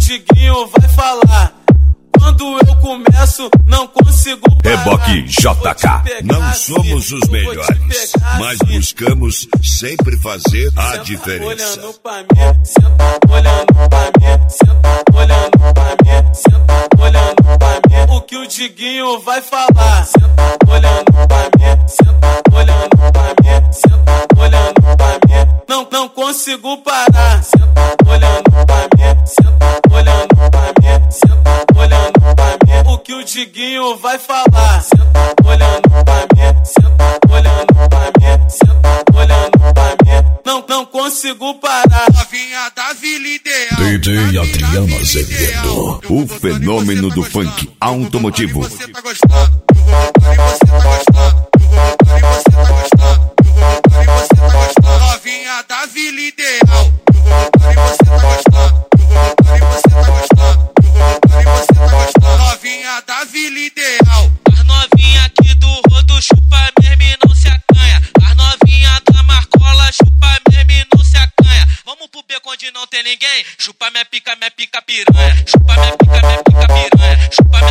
Diguinho vai falar. Quando eu começo, não consigo parar. Reboque JK. Não somos os melhores, mas buscamos sempre fazer a diferença. Olhando pra mim, senta olhando pra mim, senta olhando pra mim, senta olhando pra mim. O que o Diguinho vai falar? Senta olhando pra mim, senta olhando pra mim, senta olhando pra mim. Não consigo parar. Senta olhando pra mim, senta olhando pra mim, senta olhando pra mim. O que o Diguinho vai falar? Senta olhando pra mim, senta olhando pra mim, senta olhando pra mim. Não consigo parar. Novinha da Vila Ideal. DJ Adriano Azevedo, o fenômeno do funk automotivo. Você tá gostando, eu vou roubar e você tá gostando, eu vou roubar e você tá gostando, eu vou roubar e você tá gostando. Novinha da Vila Ideal. Eu vou roubar e você tá gostando, eu vou roubar e você tá gostando, eu vou roubar e você tá gostando. Novinha da Vila Ideal. As novinha aqui do rodo chupa mesmo e não se acanha. As novinha da Marcola chupa mesmo e não se acanha. Vamos pro beco onde não tem ninguém. Chupa minha pica piranha. Chupa minha pica piranha. Chupa